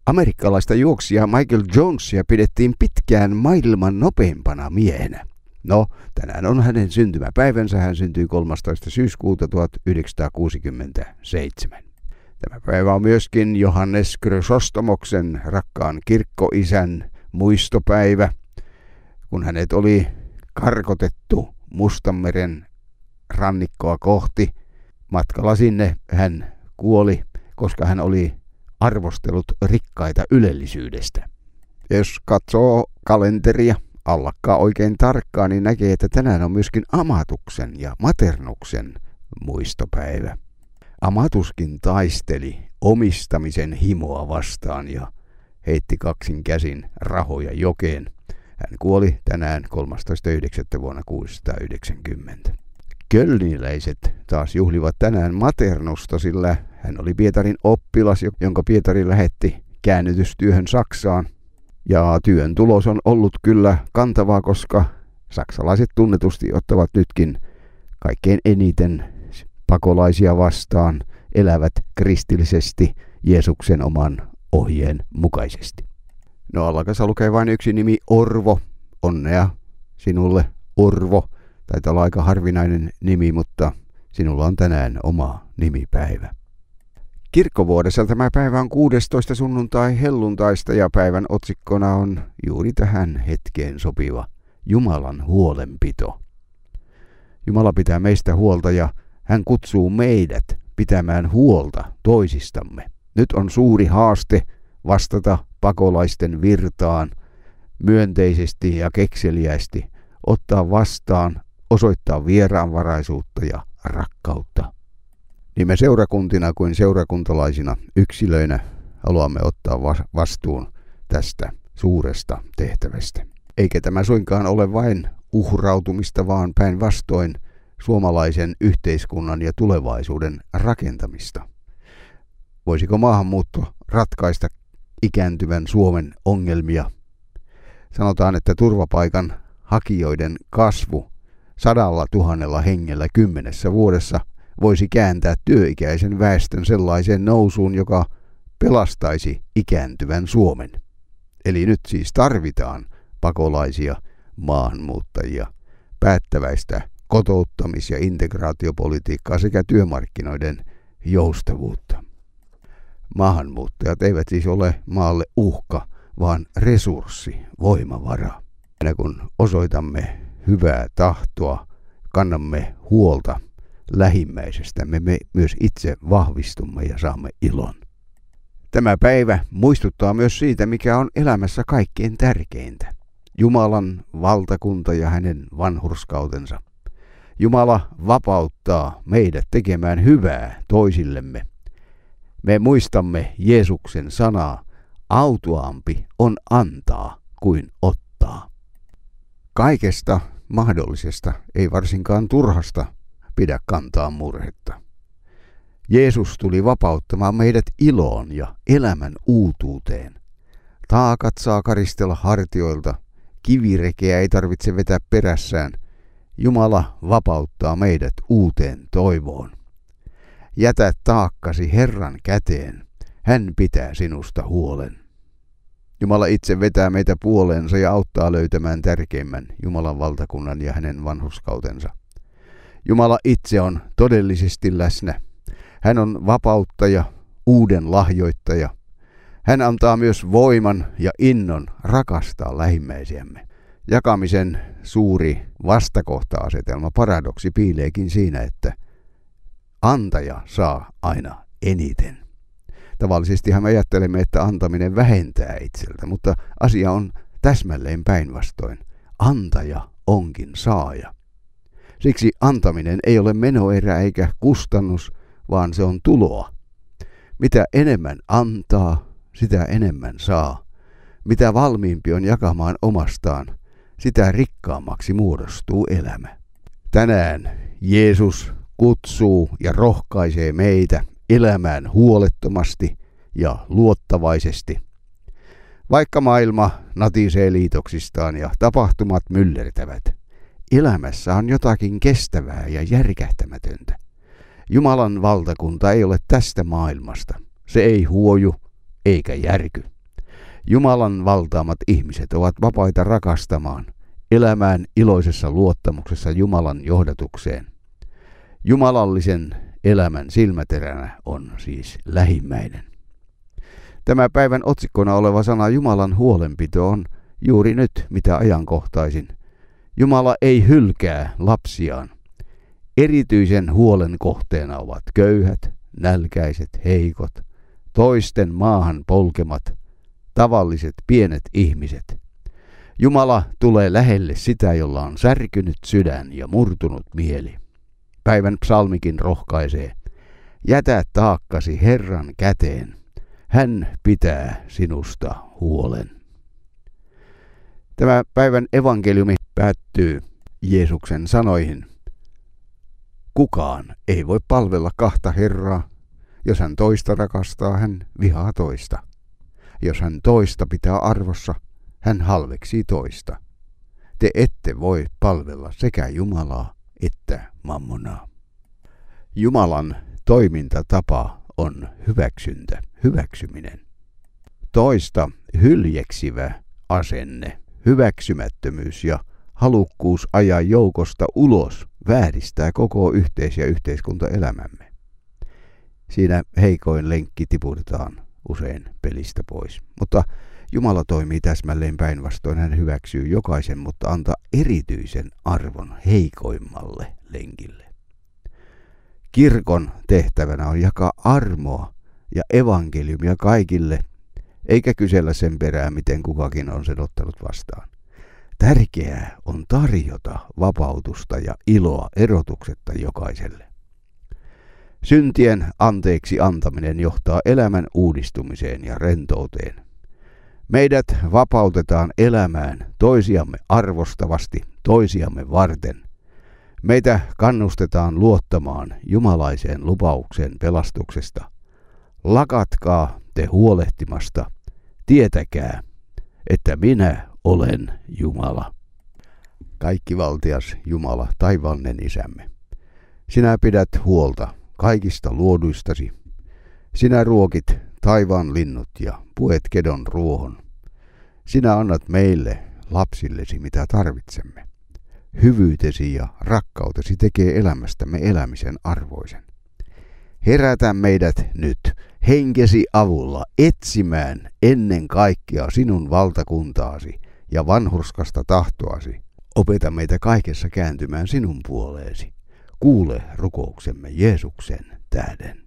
Amerikkalaista juoksijaa Michael Jonesia pidettiin pitkään maailman nopeimpana miehenä. No, tänään on hänen syntymäpäivänsä. Hän syntyi 13. syyskuuta 1967. Tämä päivä on myöskin Johannes Chrysostomoksen, rakkaan kirkkoisän, muistopäivä, kun hänet oli karkotettu Mustanmeren rannikkoa kohti. Matkalla sinne hän kuoli, koska hän oli arvostellut rikkaita ylellisyydestä. Jos katsoo kalenteria, allakkaa oikein tarkkaan, niin näkee, että tänään on myöskin Amatuksen ja Maternuksen muistopäivä. Amatuskin taisteli omistamisen himoa vastaan ja heitti kaksin käsin rahoja jokeen. Hän kuoli tänään 13.9. vuonna 690. Kölniläiset taas juhlivat tänään Maternusta, sillä hän oli Pietarin oppilas, jonka Pietari lähetti käännytystyöhön Saksaan. Ja työn tulos on ollut kyllä kantavaa, koska saksalaiset tunnetusti ottavat nytkin kaikkein eniten pakolaisia vastaan, elävät kristillisesti Jeesuksen oman ohjeen mukaisesti. No, allakassa lukee vain yksi nimi, Orvo. Onnea sinulle, Orvo. Taitaa olla aika harvinainen nimi, mutta sinulla on tänään oma nimipäivä. Kirkkovuodessa tämä päivä on 16. sunnuntai helluntaista ja päivän otsikkona on juuri tähän hetkeen sopiva Jumalan huolenpito. Jumala pitää meistä huolta ja hän kutsuu meidät pitämään huolta toisistamme. Nyt on suuri haaste vastata pakolaisten virtaan myönteisesti ja kekseliästi, ottaa vastaan, osoittaa vieraanvaraisuutta ja rakkautta. Niin me seurakuntina kuin seurakuntalaisina yksilöinä haluamme ottaa vastuun tästä suuresta tehtävästä. Eikä tämä suinkaan ole vain uhrautumista, vaan päinvastoin suomalaisen yhteiskunnan ja tulevaisuuden rakentamista. Voisiko maahanmuutto ratkaista ikääntyvän Suomen ongelmia? Sanotaan, että turvapaikan hakijoiden kasvu 100 000 hengellä 10 vuodessa voisi kääntää työikäisen väestön sellaiseen nousuun, joka pelastaisi ikääntyvän Suomen. Eli nyt siis tarvitaan pakolaisia, maahanmuuttajia, päättäväistä kotouttamis- ja integraatiopolitiikkaa sekä työmarkkinoiden joustavuutta. Maahanmuuttajat eivät siis ole maalle uhka, vaan resurssi, voimavara. Ja kun osoitamme hyvää tahtoa, kannamme huolta lähimmäisestämme, me myös itse vahvistumme ja saamme ilon. Tämä päivä muistuttaa myös siitä, mikä on elämässä kaikkein tärkeintä. Jumalan valtakunta ja hänen vanhurskautensa. Jumala vapauttaa meidät tekemään hyvää toisillemme. Me muistamme Jeesuksen sanaa, autuaampi on antaa kuin ottaa. Kaikesta mahdollisesta, ei varsinkaan turhasta, pidä kantaa murhetta. Jeesus tuli vapauttamaan meidät iloon ja elämän uutuuteen. Taakat saa karistella hartioilta, kivirekeä ei tarvitse vetää perässään. Jumala vapauttaa meidät uuteen toivoon. Jätä taakkasi Herran käteen, hän pitää sinusta huolen. Jumala itse vetää meitä puoleensa ja auttaa löytämään tärkeimmän Jumalan valtakunnan ja hänen vanhurskautensa. Jumala itse on todellisesti läsnä. Hän on vapauttaja, uuden lahjoittaja. Hän antaa myös voiman ja innon rakastaa lähimmäisiämme. Jakamisen suuri vastakohta-asetelma, paradoksi piileekin siinä, että antaja saa aina eniten. Tavallisestihan me ajattelemme, että antaminen vähentää itseltä, mutta asia on täsmälleen päinvastoin. Antaja onkin saaja. Siksi antaminen ei ole menoerä eikä kustannus, vaan se on tuloa. Mitä enemmän antaa, sitä enemmän saa. Mitä valmiimpi on jakamaan omastaan, sitä rikkaammaksi muodostuu elämä. Tänään Jeesus kutsuu ja rohkaisee meitä elämään huolettomasti ja luottavaisesti. Vaikka maailma natisee liitoksistaan ja tapahtumat myllertävät, elämässä on jotakin kestävää ja järkähtämätöntä. Jumalan valtakunta ei ole tästä maailmasta. Se ei huoju eikä järky. Jumalan valtaamat ihmiset ovat vapaita rakastamaan, elämään iloisessa luottamuksessa Jumalan johdatukseen. Jumalallisen elämän silmäteränä on siis lähimmäinen. Tämä päivän otsikkona oleva sana Jumalan huolenpito on juuri nyt mitä ajankohtaisin. Jumala ei hylkää lapsiaan. Erityisen huolen kohteena ovat köyhät, nälkäiset, heikot, toisten maahan polkemat, tavalliset pienet ihmiset. Jumala tulee lähelle sitä, jolla on särkynyt sydän ja murtunut mieli. Päivän psalmikin rohkaisee: jätä taakkasi Herran käteen. Hän pitää sinusta huolen. Tämä päivän evankeliumi päättyy Jeesuksen sanoihin: kukaan ei voi palvella kahta Herraa. Jos hän toista rakastaa, hän vihaa toista. Jos hän toista pitää arvossa, hän halveksii toista. Te ette voi palvella sekä Jumalaa että mammonaa. Jumalan toimintatapa on hyväksyntä, hyväksyminen. Toista hyljeksivä asenne, hyväksymättömyys ja halukkuus ajaa joukosta ulos vääristää koko yhteis- ja yhteiskuntaelämämme. Siinä heikoin lenkki tiputetaan usein pelistä pois. Mutta Jumala toimii täsmälleen päinvastoin. Hän hyväksyy jokaisen, mutta antaa erityisen arvon heikoimmalle lenkille. Kirkon tehtävänä on jakaa armoa ja evankeliumia kaikille, eikä kysellä sen perään, miten kukakin on sen ottanut vastaan. Tärkeää on tarjota vapautusta ja iloa erotuksetta jokaiselle. Syntien anteeksi antaminen johtaa elämän uudistumiseen ja rentouteen. Meidät vapautetaan elämään toisiamme arvostavasti, toisiamme varten. Meitä kannustetaan luottamaan jumalaiseen lupaukseen pelastuksesta. Lakatkaa te huolehtimasta, tietäkää, että minä olen Jumala. Kaikkivaltias Jumala, taivaallinen Isämme, sinä pidät huolta kaikista luoduistasi. Sinä ruokit taivaan linnut ja puet kedon ruohon. Sinä annat meille, lapsillesi, mitä tarvitsemme. Hyvyytesi ja rakkautesi tekee elämästämme elämisen arvoisen. Herätä meidät nyt henkesi avulla etsimään ennen kaikkea sinun valtakuntaasi ja vanhurskasta tahtoasi. Opeta meitä kaikessa kääntymään sinun puoleesi. Kuule rukouksemme Jeesuksen tähden.